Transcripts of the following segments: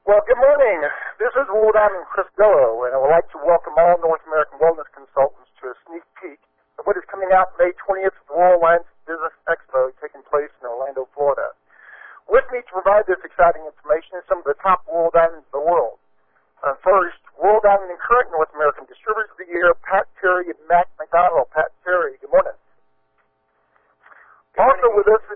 Well, good morning. This is Will Diamond Chris Bello, and I would like to welcome all North American wellness consultants to a sneak peek of what is coming out May 20th at the World Alliance Business Expo taking place in Orlando, Florida. With me to provide this exciting information is some of the top World Diamonds in the world. First, World Diamond and current North American Distributors of the Year, Pat Terry and Mac McDonald. Pat Terry, good morning. Also with us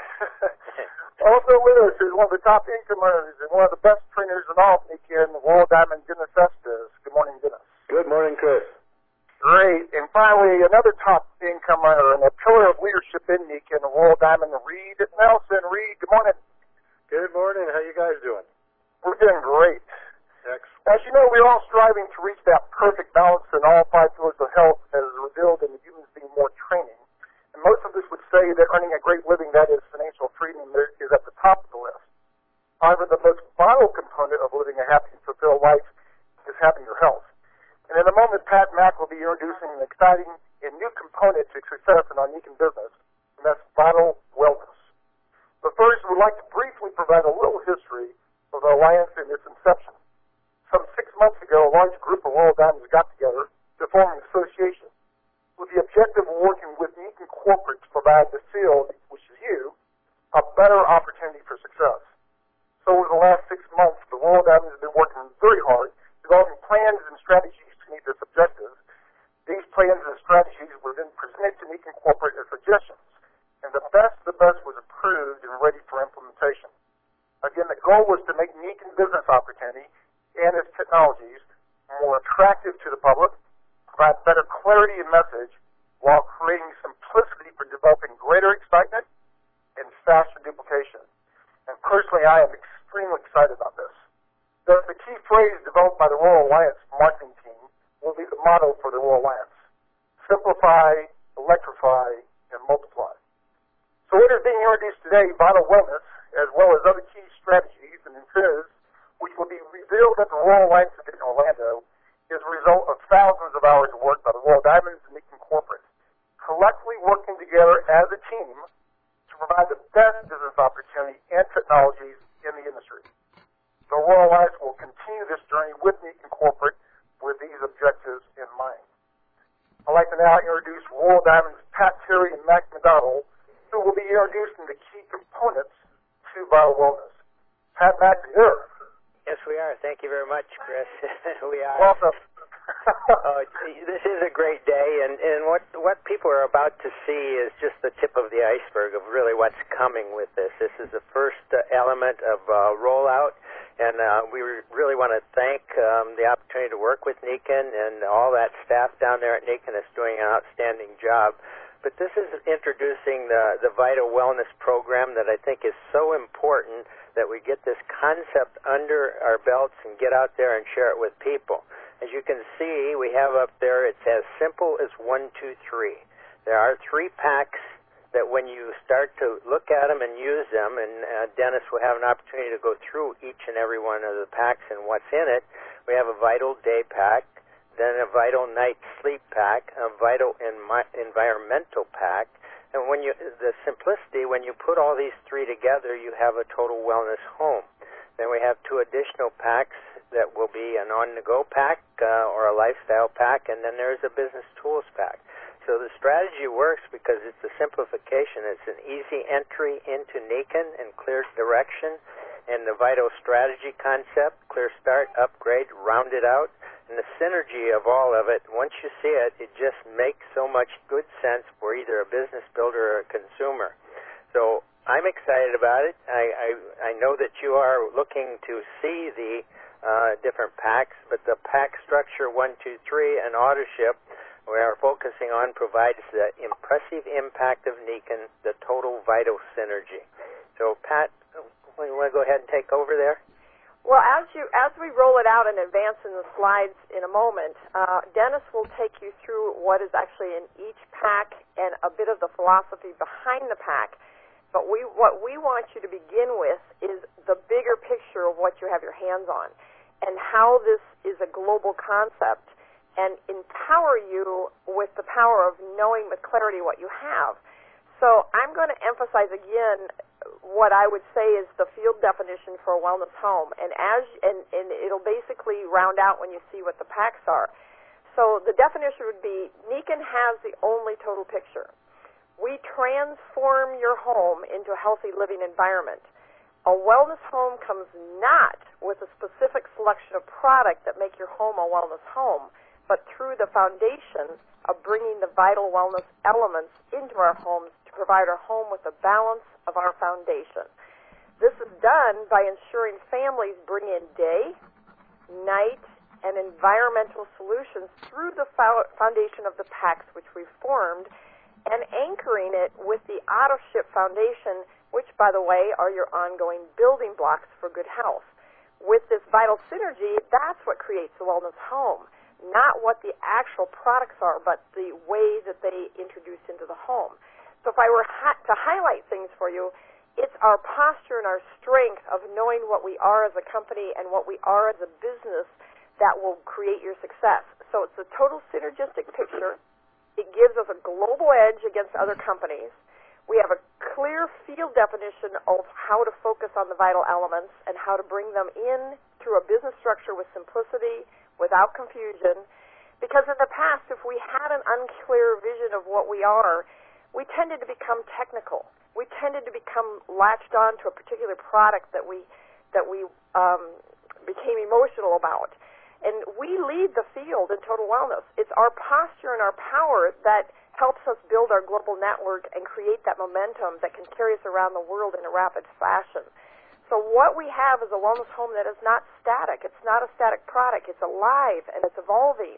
is one of the top income earners and one of the best trainers in all of Nika, the World Diamond, Dennis Estes. Good morning, Dennis. Good morning, Chris. Great. And finally, another top income earner and a pillar of leadership in Nika, the World Diamond, Reed Nelson. Reed, good morning. Good morning. How you guys doing? We're doing great. Excellent. As you know, we're all striving to reach that perfect balance in all five pillars of health as revealed in the Humans Being More training. And most of us would say that earning a great living, that is financial freedom, is at the top of the list. However, the most vital component of living a happy and fulfilled life is having your health. And in a moment, Pat Mack will be introducing an exciting and new component to success in our Nikan business, and that's vital wellness. But first, we'd like to briefly provide a little history of the Alliance and its inception. Some 6 months ago, a large group of World Diamonds got together to form an association with the objective of working with Nikan corporate to provide the field, which is you, a better opportunity for success. So over the last 6 months, the World Diamonds have been working very hard, developing plans and strategies to meet this objective. These plans and strategies were then presented to Nikan corporate as suggestions, and the best was approved and ready for implementation. Again, the goal was to make Nikan business opportunity and its technologies more attractive to the public, provide better clarity and message, while creating simplicity for developing greater excitement and faster duplication. And personally, I am extremely excited about this. The key phrase developed by the World Alliance marketing team will be the motto for the World Alliance: simplify, electrify, and multiply. So what is being introduced today, Vital Wellness, as well as other key strategies and incentives, which will be revealed at the World Alliance event in Orlando, is a result of thousands of hours of work by the World Diamonds and Nikan corporate, collectively working together as a team to provide the best business opportunity and technologies in the industry. The World Alliance will continue this journey with Nikan corporate with these objectives in mind. I'd like to now introduce World Diamonds Pat Terry and Mac McDonald, who will be introducing the key components to Vital Wellness. Pat, Mac, you're here. Yes, we are. Thank you very much, Chris. We are. Welcome. This is a great day, and what people are about to see is just the tip of the iceberg of really what's coming with this. This is the first element of rollout, and we really want to thank the opportunity to work with Nikan and all that staff down there at Nikan is doing an outstanding job. But this is introducing the Vital Wellness program that I think is so important that we get this concept under our belts and get out there and share it with people. As you can see, we have up there, it's as simple as 1, 2, 3. There are 3 packs that when you start to look at them and use them, and Dennis will have an opportunity to go through each and every one of the packs and what's in it, we have a Vital Day pack, then a Vital Night Sleep pack, a Vital Environmental pack, and the simplicity, when you put all these 3 together, you have a total wellness home. Then we have 2 additional packs that will be an on-the-go pack or a lifestyle pack, and then there's a business tools pack. So the strategy works because it's a simplification. It's an easy entry into Nikan and clear direction, and the Vital strategy concept, clear start, upgrade, round it out. And the synergy of all of it, once you see it, it just makes so much good sense for either a business builder or a consumer. So I'm excited about it. I know that you are looking to see the different packs, but the pack structure 1, 2, 3 and AutoShip we are focusing on provides the impressive impact of Nikan, the total Vital synergy. So Pat, you want to go ahead and take over there? Well, as we roll it out and advance in the slides in a moment, Dennis will take you through what is actually in each pack and a bit of the philosophy behind the pack. But what we want you to begin with is the bigger picture of what you have your hands on and how this is a global concept and empower you with the power of knowing with clarity what you have. So I'm going to emphasize again what I would say is the field definition for a wellness home, and it'll basically round out when you see what the packs are. So the definition would be, Nikken has the only total picture. We transform your home into a healthy living environment. A wellness home comes not with a specific selection of product that make your home a wellness home, but through the foundation of bringing the vital wellness elements into our homes to provide our home with the balance of our foundation. This is done by ensuring families bring in day, night, and environmental solutions through the foundation of the packs which we've formed, and anchoring it with the AutoShip foundation, which, by the way, are your ongoing building blocks for good health. With this vital synergy, that's what creates a wellness home, not what the actual products are, but the way that they introduce into the home. So if I were to highlight things for you, it's our posture and our strength of knowing what we are as a company and what we are as a business that will create your success. So it's a total synergistic picture. It gives us a global edge against other companies. We have a clear field definition of how to focus on the vital elements and how to bring them in through a business structure with simplicity, without confusion. Because in the past, if we had an unclear vision of what we are, we tended to become technical. We tended to become latched on to a particular product that we became emotional about. And we lead the field in total wellness. It's our posture and our power that helps us build our global network and create that momentum that can carry us around the world in a rapid fashion. So what we have is a wellness home that is not static. It's not a static product. It's alive and it's evolving.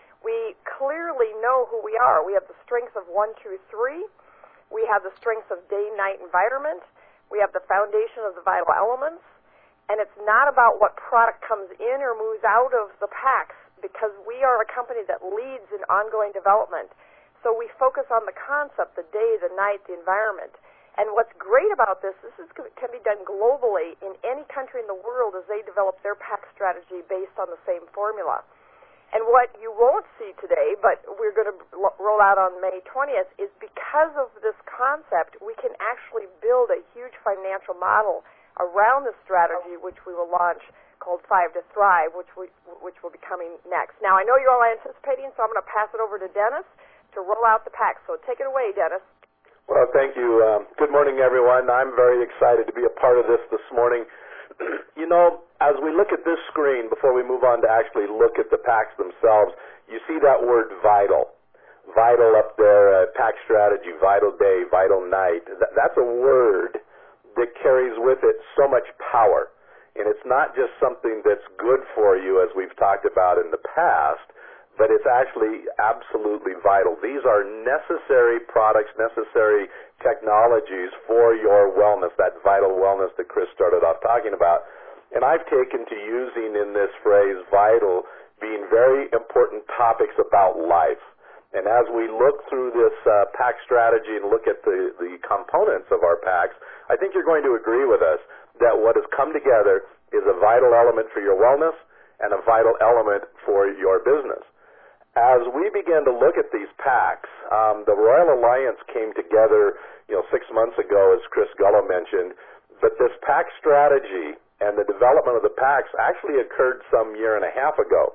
We clearly know who we are. We have the strengths of 1, 2, 3. We have the strengths of day-night environment. We have the foundation of the vital elements. And it's not about what product comes in or moves out of the packs, because we are a company that leads in ongoing development. So we focus on the concept, the day, the night, the environment. And what's great about this can be done globally in any country in the world as they develop their pack strategy based on the same formula. And what you won't see today, but we're going to roll out on May 20th, is because of this concept, we can actually build a huge financial model around the strategy, which we will launch, called 5 to Thrive, which will be coming next. Now, I know you're all anticipating, so I'm going to pass it over to Dennis to roll out the pack. So take it away, Dennis. Well, thank you. Good morning, everyone. I'm very excited to be a part of this morning. You know, as we look at this screen, before we move on to actually look at the packs themselves, you see that word vital. Vital up there, pack strategy, vital day, vital night. That's a word that carries with it so much power. And it's not just something that's good for you, as we've talked about in the past, but it's actually absolutely vital. These are necessary products, necessary technologies for your wellness, that vital wellness that Chris started off talking about. And I've taken to using in this phrase vital being very important topics about life. And as we look through this pack strategy and look at the components of our packs, I think you're going to agree with us that what has come together is a vital element for your wellness and a vital element for your business. As we began to look at these packs, the Royal Alliance came together, 6 months ago, as Chris Gullo mentioned, but this pack strategy and the development of the packs actually occurred some year and a half ago.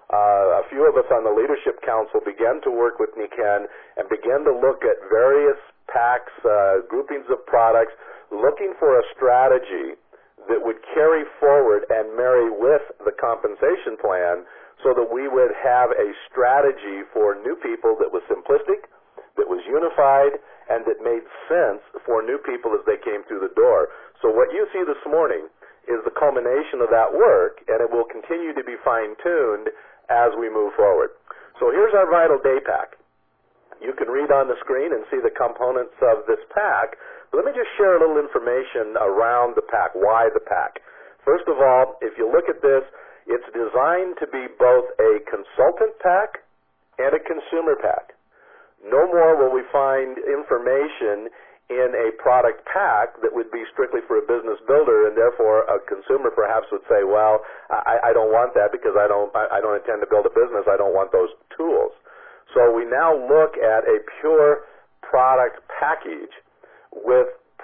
A few of us on the Leadership Council began to work with Nikken and began to look at various packs, groupings of products, looking for a strategy that would carry forward and marry with the compensation plan so that we would have a strategy for new people that was simplistic, that was unified, and that made sense for new people as they came through the door. So what you see this morning is the culmination of that work, and it will continue to be fine-tuned as we move forward. So here's our Vital Day Pack. You can read on the screen and see the components of this pack. But let me just share a little information around the pack. Why the pack? First of all, if you look at this, it's designed to be both a consultant pack and a consumer pack. No more will we find information in a product pack that would be strictly for a business builder, and therefore a consumer perhaps would say, well, I don't want that because I don't intend to build a business. I don't want those tools. So we now look at a pure product package with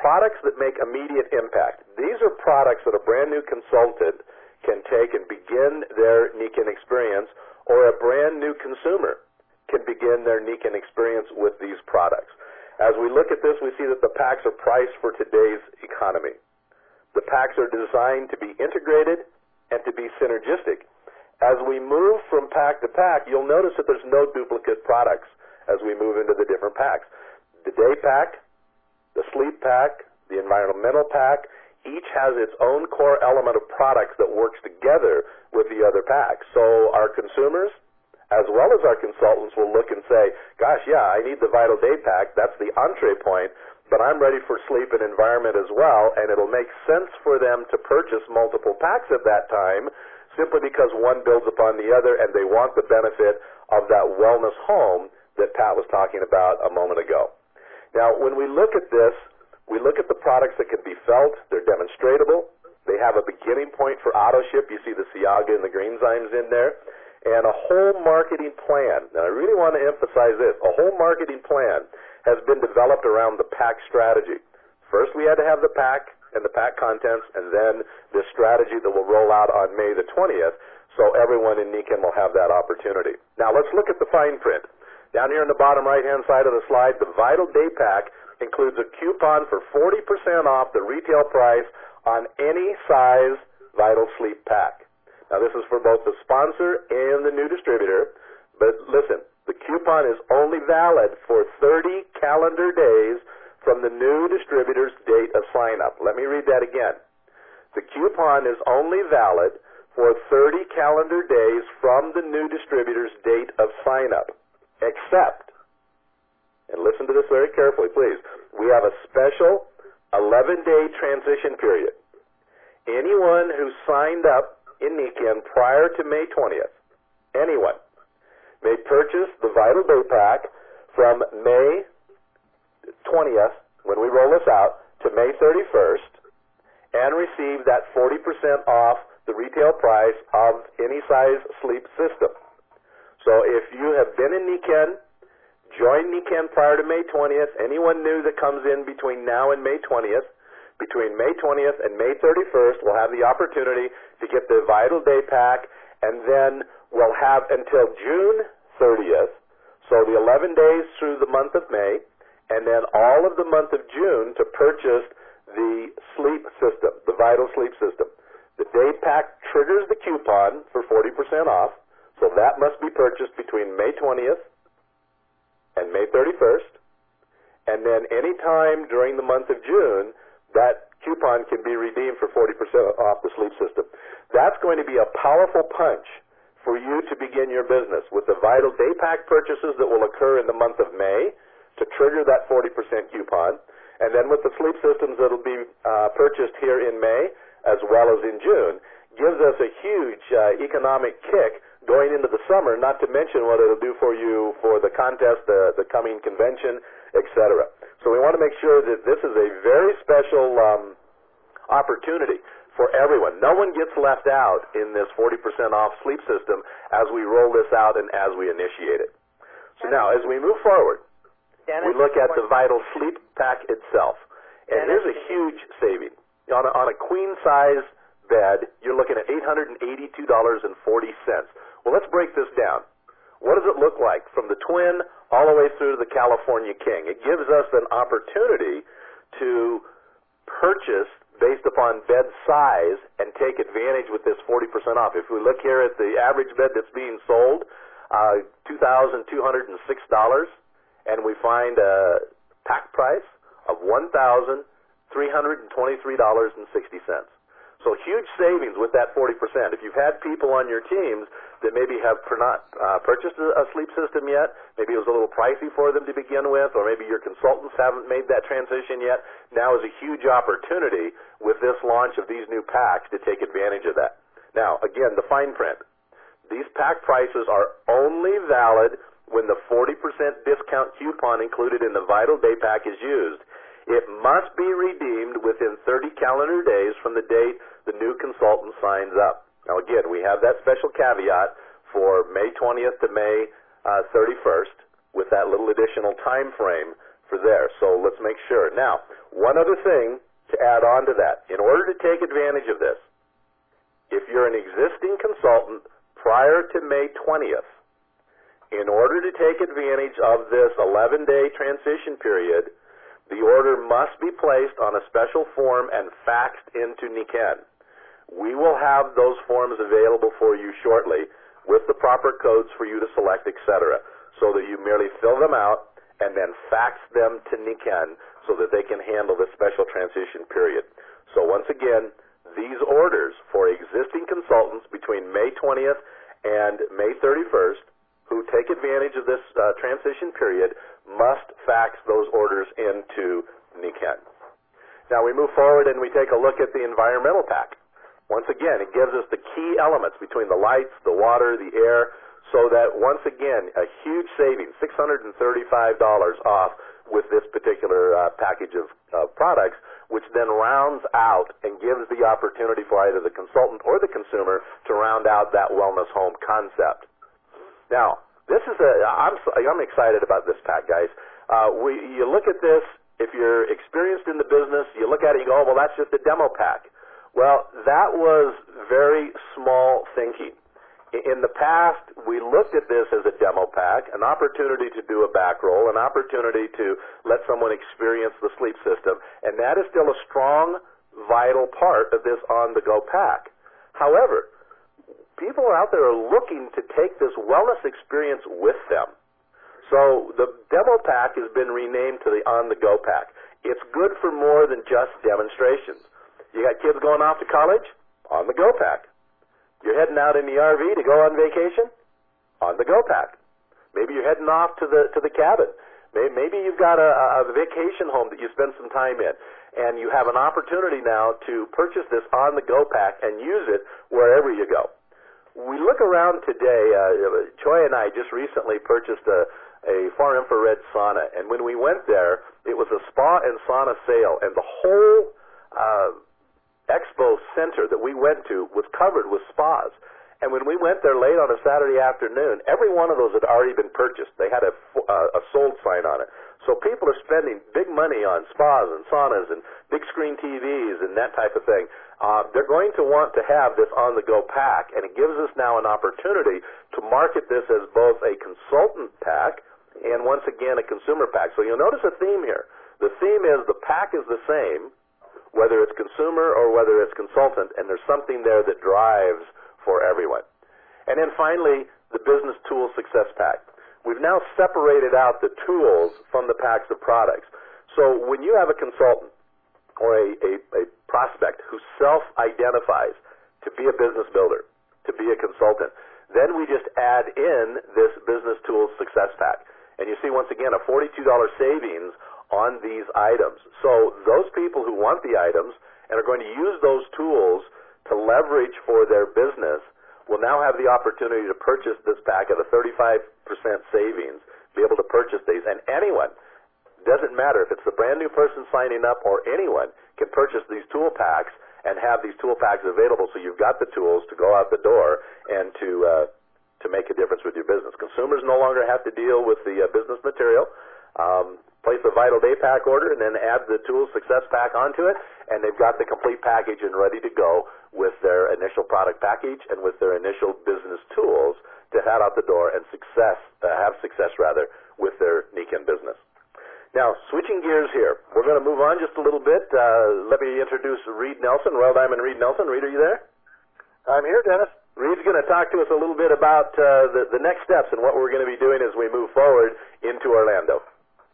products that make immediate impact. These are products that a brand new consultant can take and begin their Nikken experience, or a brand new consumer can begin their Nikken experience with these products. As we look at this, we see that the packs are priced for today's economy. The packs are designed to be integrated and to be synergistic. As we move from pack to pack, you'll notice that there's no duplicate products as we move into the different packs. The day pack, the sleep pack, the environmental pack, each has its own core element of products that works together with the other packs. So our consumers, as well as our consultants, will look and say, gosh, yeah, I need the Vital Day Pack. That's the entree point, but I'm ready for sleep and environment as well, and it'll make sense for them to purchase multiple packs at that time simply because one builds upon the other, and they want the benefit of that wellness home that Pat was talking about a moment ago. Now, when we look at this, we look at the products that can be felt. They're demonstratable. They have a beginning point for auto ship. You see the Ciaga and the Greenzymes in there. And a whole marketing plan. Now, I really want to emphasize this. A whole marketing plan has been developed around the pack strategy. First, we had to have the pack and the pack contents, and then this strategy that will roll out on May the 20th, so everyone in Nikken will have that opportunity. Now, let's look at the fine print. Down here on the bottom right-hand side of the slide, the Vital Day Pack includes a coupon for 40% off the retail price on any size Vital Sleep Pack. Now, this is for both the sponsor and the new distributor, but listen, the coupon is only valid for 30 calendar days from the new distributor's date of sign-up. Let me read that again. The coupon is only valid for 30 calendar days from the new distributor's date of sign-up. Except, and listen to this very carefully, please, we have a special 11-day transition period. Anyone who signed up in Nikken prior to May 20th, anyone, may purchase the Vital Day Pack from May 20th, when we roll this out, to May 31st, and receive that 40% off the retail price of any size sleep system. So if you have been in Nikken, joined Nikken prior to May 20th, anyone new that comes in between now and May 20th, between May 20th and May 31st, will have the opportunity to get the Vital Day Pack, and then we'll have until June 30th, so the 11 days through the month of May, and then all of the month of June to purchase the sleep system, the Vital Sleep System. The Day Pack triggers the coupon for 40% off, so that must be purchased between May 20th and May 31st. And then any time during the month of June, that coupon can be redeemed for 40% off the sleep system. That's going to be a powerful punch for you to begin your business with the Vital Day Pack purchases that will occur in the month of May to trigger that 40% coupon. And then with the sleep systems that will be purchased here in May as well as in June, gives us a huge economic kick going into the summer, not to mention what it'll do for you for the contest, the coming convention, etc. So we want to make sure that this is a very special opportunity for everyone. No one gets left out in this 40% off sleep system as we roll this out and as we initiate it. So now, as we move forward, we look at the Vital Sleep Pack itself. And here's a huge saving. On a queen-size bed, you're looking at $882.40. Well, let's break this down. What does it look like from the twin all the way through to the California King? It gives us an opportunity to purchase based upon bed size and take advantage with this 40% off. If we look here at the average bed that's being sold, $2,206, and we find a pack price of $1,323.60. So huge savings with that 40%. If you've had people on your teams that maybe have not purchased a sleep system yet, maybe it was a little pricey for them to begin with, or maybe your consultants haven't made that transition yet, now is a huge opportunity with this launch of these new packs to take advantage of that. Now, again, the fine print. These pack prices are only valid when the 40% discount coupon included in the Vital Day Pack is used. It must be redeemed within 30 calendar days from the date the new consultant signs up. Now, again, we have that special caveat for May 20th to May 31st with that little additional time frame for there. So let's make sure. Now, one other thing to add on to that. In order to take advantage of this, if you're an existing consultant prior to May 20th, in order to take advantage of this 11-day transition period, the order must be placed on a special form and faxed into Niken. We will have those forms available for you shortly with the proper codes for you to select, etc., so that you merely fill them out and then fax them to Niken so that they can handle the special transition period. So once again, these orders for existing consultants between May 20th and May 31st who take advantage of this transition period must fax those orders into Niken. Now we move forward and we take a look at the environmental pack. Once again, it gives us the key elements between the lights, the water, the air, so that once again, a huge savings, $635 off with this particular package of products, which then rounds out and gives the opportunity for either the consultant or the consumer to round out that wellness home concept. Now, I'm excited about this pack, guys. You look at this, if you're experienced in the business, you look at it and you go, oh, well, that's just a demo pack. Well, that was very small thinking. In the past, we looked at this as a demo pack, an opportunity to do a back roll, an opportunity to let someone experience the sleep system, and that is still a strong, vital part of this on-the-go pack. However, people out there are looking to take this wellness experience with them. So the demo pack has been renamed to the on-the-go pack. It's good for more than just demonstrations. You got kids going off to college? On-the-go pack. You're heading out in the RV to go on vacation? On-the-go pack. Maybe you're heading off to the cabin. Maybe you've got a vacation home that you spend some time in, and you have an opportunity now to purchase this on-the-go pack and use it wherever you go. We look around today, Choi and I just recently purchased a far infrared sauna, and when we went there, it was a spa and sauna sale, and the whole expo center that we went to was covered with spas. And when we went there late on a Saturday afternoon, every one of those had already been purchased. They had a sold sign on it. So people are spending big money on spas and saunas and big screen TVs and that type of thing. They're going to want to have this on-the-go pack, and it gives us now an opportunity to market this as both a consultant pack and, once again, a consumer pack. So you'll notice a theme here. The theme is the pack is the same, whether it's consumer or whether it's consultant, and there's something there that drives for everyone. And then finally, the Business Tools Success Pack. We've now separated out the tools from the packs of products. So when you have a consultant or a prospect who self-identifies to be a business builder, to be a consultant, then we just add in this Business Tools Success Pack. And you see, once again, a $42 savings on these items. So those people who want the items and are going to use those tools to leverage for their business will now have the opportunity to purchase this pack at a 35% savings, be able to purchase these. And anyone, doesn't matter if it's the brand new person signing up or anyone, can purchase these tool packs and have these tool packs available so you've got the tools to go out the door and to make a difference with your business. Consumers no longer have to deal with the business material. Place a Vital Day Pack order and then add the Tools Success Pack onto it, and they've got the complete package and ready to go with their initial product package and with their initial business tools to head out the door and have success with their Niken business. Now, switching gears here, we're going to move on just a little bit. Let me introduce Reed Nelson, Royal Diamond Reed Nelson. Reed, are you there? I'm here, Dennis. Reed's going to talk to us a little bit about the next steps and what we're going to be doing as we move forward into Orlando.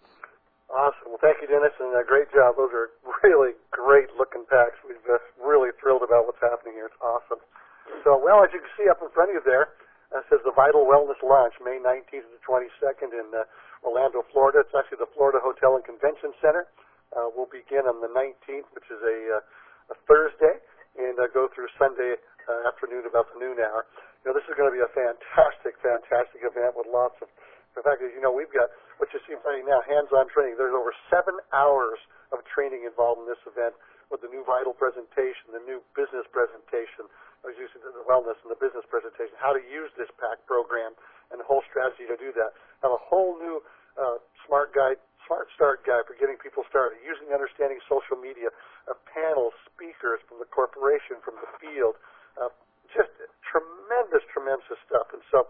Awesome. Well, thank you, Dennis, and great job. Those are really great-looking packs. We're just really thrilled about what's happening here. It's awesome. So, well, as you can see up in front of you there, it says the Vital Wellness Launch, May 19th to the 22nd in Orlando, Florida. It's actually the Florida Hotel and Convention Center. We'll begin on the 19th, which is a Thursday, and go through Sunday afternoon about the noon hour. You know, this is going to be a fantastic event with lots of, in fact, as you know, we've got what you see right now, hands-on training. There's over 7 hours of training involved in this event with the new Vital presentation, the new business presentation, I was using the wellness and the business presentation, how to use this PAC program, and the whole strategy to do that. Have a whole new smart guide, smart start guide for getting people started, using understanding social media, panels, speakers from the corporation, from the field, just tremendous stuff. And so,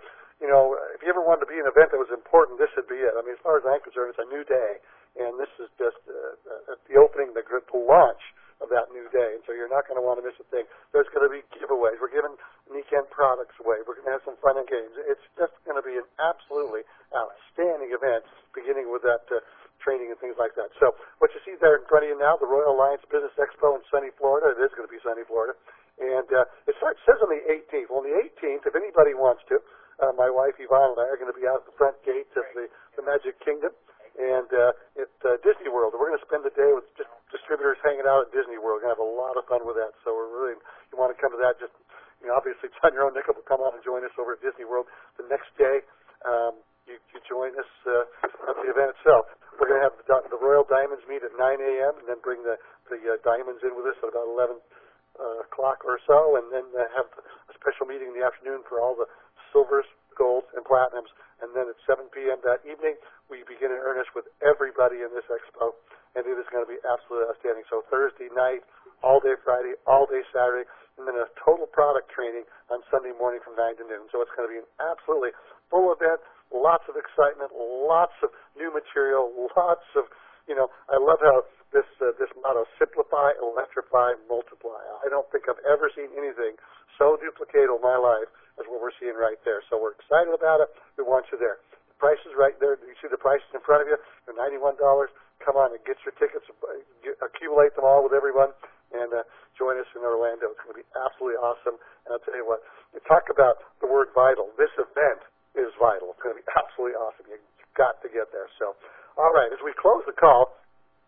if you ever wanted to be an event that was important, this would be it. I mean, as far as I'm concerned, it's a new day, and this is just the opening, the launch of that new day. And so you're not going to want to miss a thing. There's going to be giveaways. We're giving Weekend products away. We're going to have some fun and games. It's just going to be an absolutely outstanding event, beginning with that training and things like that. So what you see there in front of you now, the Royal Alliance Business Expo in sunny Florida. It is going to be sunny Florida. And it says on the 18th. Well, on the 18th, if anybody wants to, my wife Yvonne and I are going to be out at the front gates of the Magic Kingdom and at Disney World. And we're going to spend the day with just distributors hanging out at Disney World. We're going to have a lot of fun with that. So you want to come to that, just obviously it's on your own nickel, but come out and join us over at Disney World. The next day, you join us at the event itself. We're going to have the Royal Diamonds meet at 9 a.m. and then bring the diamonds in with us at about 11 o'clock or so, and then have a special meeting in the afternoon for all the silvers, golds, and platinums. And then at 7 p.m. that evening, we begin in earnest with everybody in this expo, and it is going to be absolutely outstanding. So Thursday night, all day Friday, all day Saturday, and then a total product training on Sunday morning from 9 to noon. So it's going to be an absolutely full event, lots of excitement, lots of new material, lots of, I love how this motto, simplify, electrify, multiply. I don't think I've ever seen anything so duplicated in my life as what we're seeing right there. So we're excited about it. We want you there. The price is right there. You see the prices in front of you. They're $91. Come on and get your tickets. Accumulate them all with everyone and join us in Orlando. It's going to be absolutely awesome. And I'll tell you what, you talk about the word vital. This event is vital. It's going to be absolutely awesome. You've got to get there. So, all right, as we close the call,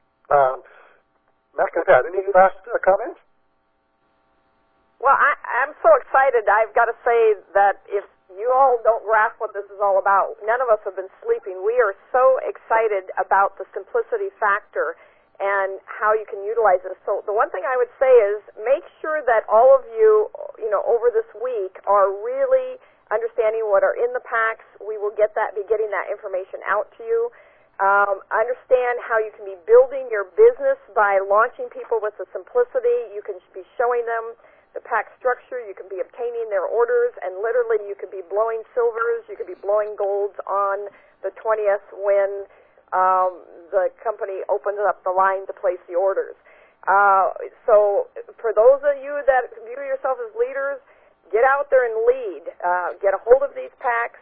Mac and Pat, any last comments? Well, I'm so excited. I've got to say that if you all don't grasp what this is all about, none of us have been sleeping. We are so excited about the simplicity factor and how you can utilize it. So the one thing I would say is make sure that all of you, over this week are really understanding what are in the packs. We will be getting that information out to you. Understand how you can be building your business by launching people with the simplicity. You can be showing them the pack structure. You can be obtaining their orders, and literally you could be blowing silvers. You could be blowing golds on the 20th when the company opens up the line to place the orders. So for those of you that view yourself as leaders, get out there and lead. Get a hold of these packs.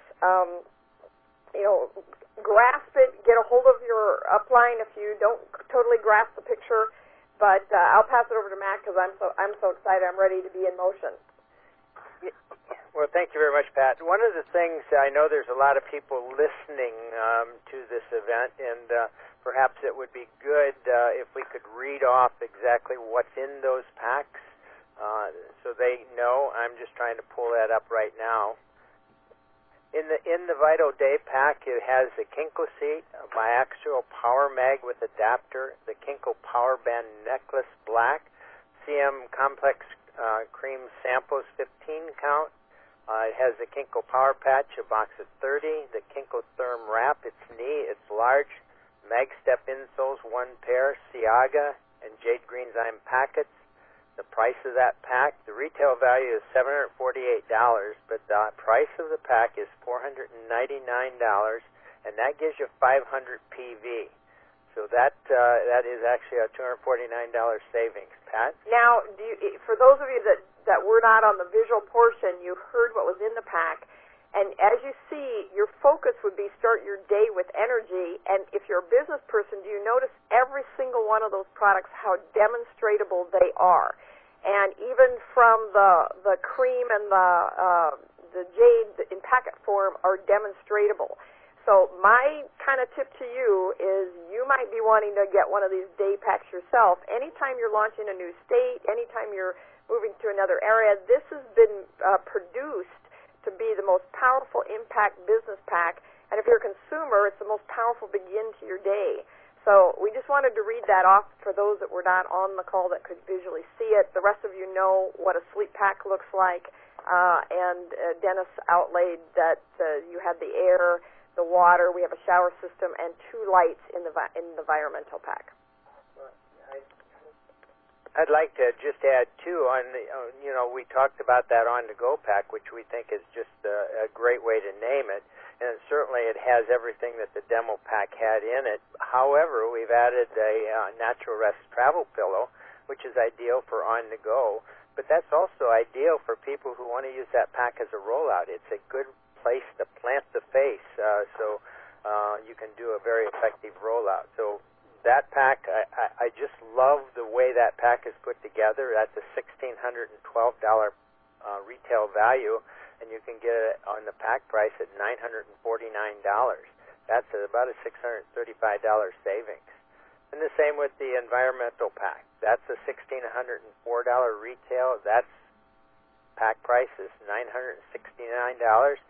Grasp it. Get a hold of your upline if you don't totally grasp the picture. But I'll pass it over to Matt because I'm so excited. I'm ready to be in motion. Well, thank you very much, Pat. One of the things, I know there's a lot of people listening to this event, and perhaps it would be good if we could read off exactly what's in those packs so they know. I'm just trying to pull that up right now. In the Vital Day pack, it has the Kinko seat, a biaxial power mag with adapter, the Kinko Power Band necklace black, CM Complex cream samples 15 count. It has the Kinko Power Patch, a box of 30, the Kinko Therm Wrap, its knee, it's large, Mag Step insoles, 1 pair, Siaga, and Jade Greenzyme packets. The price of that pack, the retail value is $748, but the price of the pack is $499, and that gives you 500 PV. So that is actually a $249 savings. Pat? Now, for those of you that were not on the visual portion, you heard what was in the pack, and as you see, your focus would be start your day with energy, and if you're a business person, do you notice every single one of those products, how demonstratable they are? And even from the cream and the jade in packet form are demonstratable. So my kind of tip to you is you might be wanting to get one of these day packs yourself. Anytime you're launching a new state, anytime you're moving to another area, this has been produced to be the most powerful impact business pack. And if you're a consumer, it's the most powerful begin to your day. So we just wanted to read that off for those that were not on the call that could visually see it. The rest of you know what a sleep pack looks like, and Dennis outlaid that you had the air, the water. We have a shower system and 2 lights in the environmental pack. I'd like to just add too on the, we talked about that on-the-go pack, which we think is just a great way to name it, and certainly it has everything that the demo pack had in it. However, we've added a Natural Rest travel pillow, which is ideal for on-the-go, but that's also ideal for people who want to use that pack as a rollout. It's a good place to plant the face, so you can do a very effective rollout. So that pack, I just love the way that pack is put together. That's a $1,612 retail value, and you can get it on the pack price at $949. That's about a $635 savings. And the same with the environmental pack. That's a $1,604 retail. That's pack price is $969.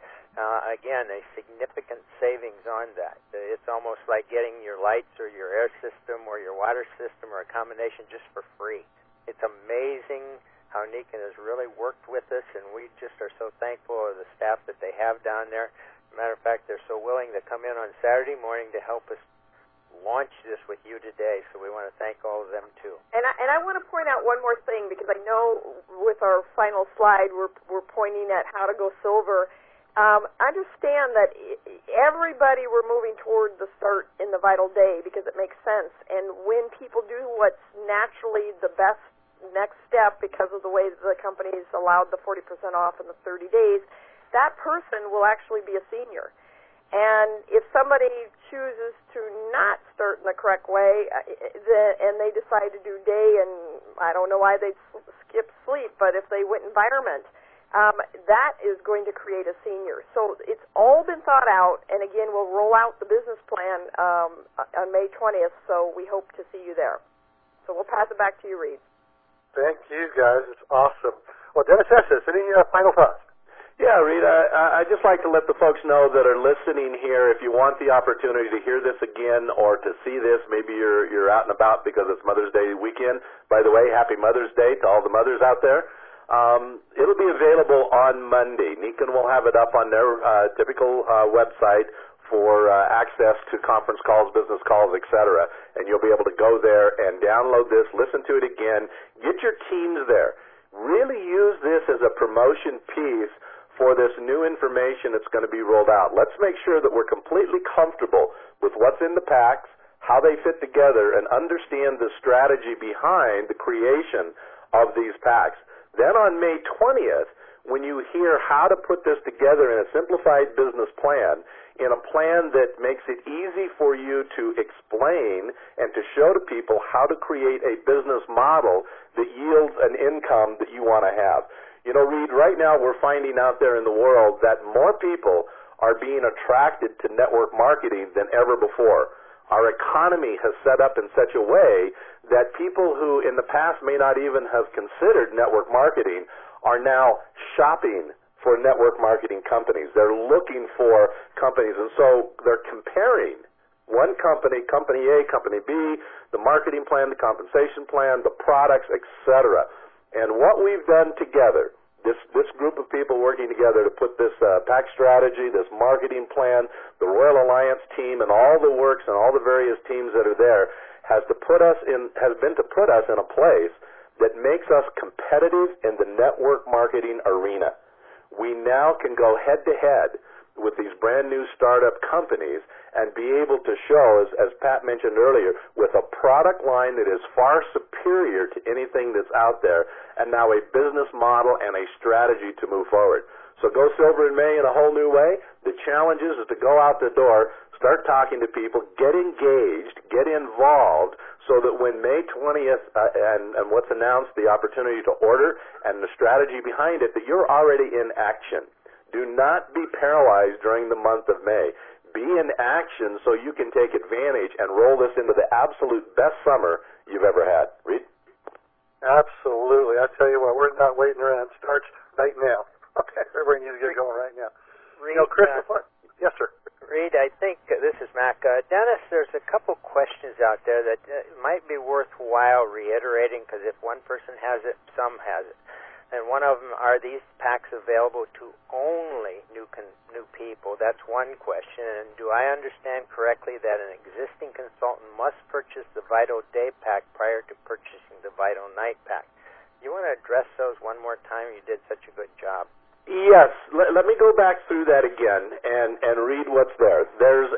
Again, a significant savings on that. It's almost like getting your lights or your air system or your water system or a combination just for free. It's amazing how Nikon has really worked with us, and we just are so thankful of the staff that they have down there. Matter of fact, they're so willing to come in on Saturday morning to help us launch this with you today, so we want to thank all of them too. And I want to point out one more thing, because I know with our final slide we're pointing at how to go silver. Understand that everybody we're moving toward the start in the Vital Day because it makes sense. And when people do what's naturally the best next step because of the way that the company's allowed the 40% off in the 30 days, that person will actually be a senior. And if somebody chooses to not start in the correct way and they decide to do day, and I don't know why they'd skip sleep, but if they went environment, that is going to create a senior. So it's all been thought out, and again, we'll roll out the business plan on May 20th, so we hope to see you there. So we'll pass it back to you, Reed. Thank you, guys. It's awesome. Well, Dennis Estes, any final thoughts? Yeah, Reed, I'd just like to let the folks know that are listening here, if you want the opportunity to hear this again or to see this, maybe you're out and about because it's Mother's Day weekend. By the way, happy Mother's Day to all the mothers out there. It'll be available on Monday. Nikon will have it up on their typical website for access to conference calls, business calls, etc. And you'll be able to go there and download this, listen to it again, get your teams there. Really use this as a promotion piece for this new information that's going to be rolled out. Let's make sure that we're completely comfortable with what's in the packs, how they fit together, and understand the strategy behind the creation of these packs. Then on May 20th, when you hear how to put this together in a simplified business plan, in a plan that makes it easy for you to explain and to show to people how to create a business model that yields an income that you want to have. You know, Reed, right now we're finding out there in the world that more people are being attracted to network marketing than ever before. Our economy has set up in such a way that people who in the past may not even have considered network marketing are now shopping for network marketing companies. They're looking for companies, and so they're comparing one company, company A, company B, the marketing plan, the compensation plan, the products, etc. And what we've done together, this group of people working together to put this pack strategy, this marketing plan, the Royal Alliance team, and all the works and all the various teams that are there, has been to put us in a place that makes us competitive in the network marketing arena. We now can go head to head with these brand new startup companies and be able to show, as Pat mentioned earlier, with a product line that is far superior to anything that's out there, and now a business model and a strategy to move forward. So go silver in May in a whole new way. The challenge is to go out the door, start talking to people, get engaged, get involved, so that when May 20th and what's announced, the opportunity to order and the strategy behind it, that you're already in action. Do not be paralyzed during the month of May. Be in action so you can take advantage and roll this into the absolute best summer you've ever had. Reed? Absolutely. I tell you what, we're not waiting around. It starts right now. Okay, everybody needs to get going right now. Reed, Chris, yes, sir. Reed, I think, this is Mac. Dennis, there's a couple questions out there that might be worthwhile reiterating, because if one person has it, some has it. and one of them, are these packs available to only new people? That's one question. And do I understand correctly that an existing consultant must purchase the Vital Day Pack prior to purchasing the Vital Night Pack? You want to address those one more time? You did such a good job. Yes. Let me go back through that again and read what's there. There's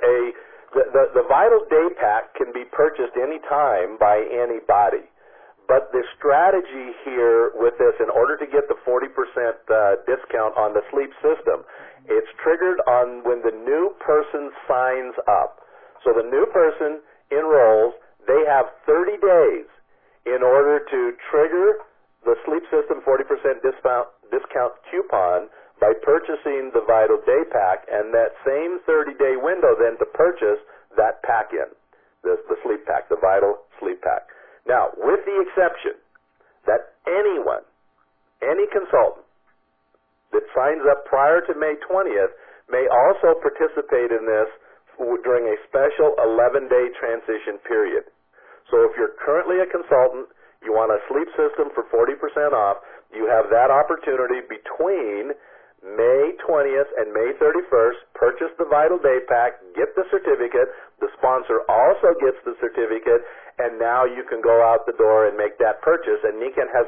the Vital Day Pack can be purchased any time by anybody. But the strategy here with this, in order to get the 40% discount on the sleep system, it's triggered on when the new person signs up. So the new person enrolls, they have 30 days in order to trigger the sleep system 40% discount coupon by purchasing the Vital Day Pack, and that same 30-day window then to purchase that pack in, the sleep pack, the Vital Sleep Pack. Now, with the exception that anyone, any consultant that signs up prior to May 20th may also participate in this during a special 11-day transition period. So if you're currently a consultant, you want a sleep system for 40% off, you have that opportunity between May 20th and May 31st, purchase the Vital Day Pack, get the certificate, the sponsor also gets the certificate, and now you can go out the door and make that purchase. And Nikken has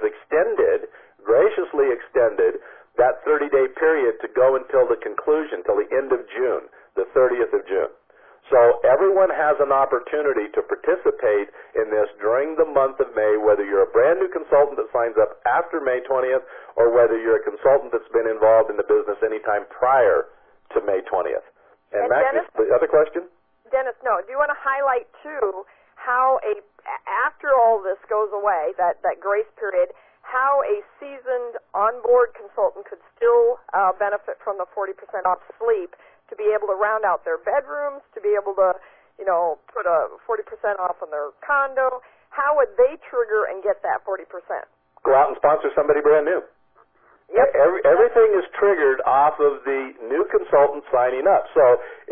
graciously extended that 30-day period to go until the conclusion, till the end of June, the 30th of June. So everyone has an opportunity to participate in this during the month of May, whether you're a brand new consultant that signs up after May 20th or whether you're a consultant that's been involved in the business anytime prior to May 20th. And Mac, Dennis, the other question? Dennis, no. Do you want to highlight, too, how after all this goes away, that grace period, how a seasoned onboard consultant could still benefit from the 40% off sleep, to be able to round out their bedrooms, to be able to, put a 40% off on their condo? How would they trigger and get that 40%? Go out and sponsor somebody brand new. Yep. Everything is triggered off of the new consultant signing up. So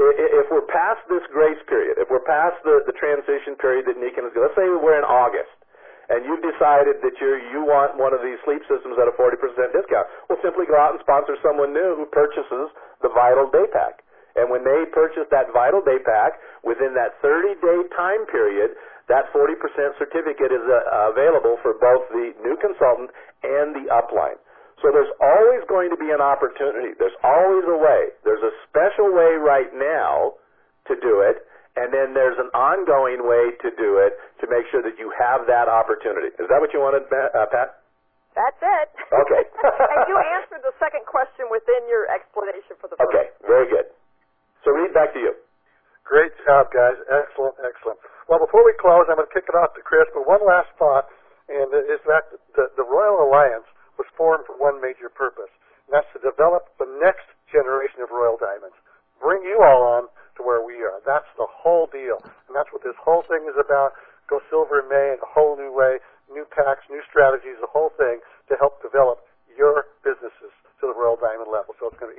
if we're past this grace period, if we're past the transition period that Nikken is going, let's say we're in August, and you've decided that you want one of these sleep systems at a 40% discount, well, simply go out and sponsor someone new who purchases the Vital Day Pack. And when they purchase that Vital Day Pack, within that 30-day time period, that 40% certificate is available for both the new consultant and the upline. So there's always going to be an opportunity. There's always a way. There's a special way right now to do it, and then there's an ongoing way to do it to make sure that you have that opportunity. Is that what you wanted, Pat? That's it. Okay. And you answered the second question within your explanation for the first. Okay, very good. So Reed, back to you. Great job, guys. Excellent, excellent. Well, before we close, I'm going to kick it off to Chris, but one last thought, and is that the Royal Alliance was formed for one major purpose, and that's to develop the next generation of Royal Diamonds. Bring you all on to where we are. That's the whole deal, and that's what this whole thing is about. Go silver in May in a whole new way, new packs, new strategies, the whole thing to help develop your businesses to the Royal Diamond level. So it's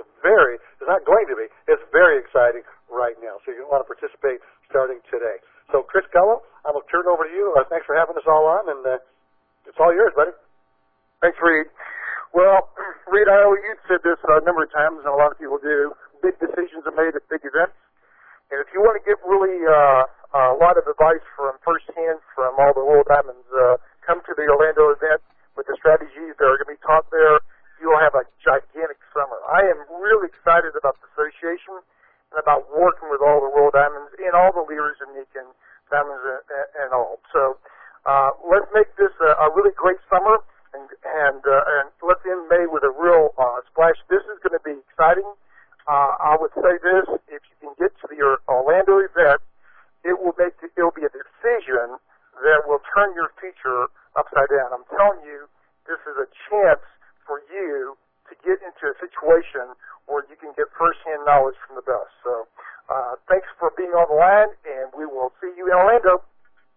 not going to be, it's very exciting right now. So you're going to want to participate starting today. So Chris Gullo, I'm going to turn it over to you. Thanks for having us all on, and it's all yours, buddy. Thanks, Reed. Well, Reed, I know you've said this a number of times, and a lot of people do. Big decisions are made at big events. And if you want to get really a lot of advice from firsthand from all the Royal Diamonds, come to the Orlando event with the strategies that are going to be taught there. You'll have a gigantic summer. I am really excited about the association and about working with all the Royal Diamonds and all the leaders in Nikken Diamonds and all. So let's make this a really great summer, and let's end May with a real splash. This is going to be exciting. I would say this: if you can get to your Orlando event, it will be a decision that will turn your future upside down. I'm telling you, this is a chance for you to get into a situation where you can get firsthand knowledge from the best. So thanks for being on the line, and we will see you in Orlando.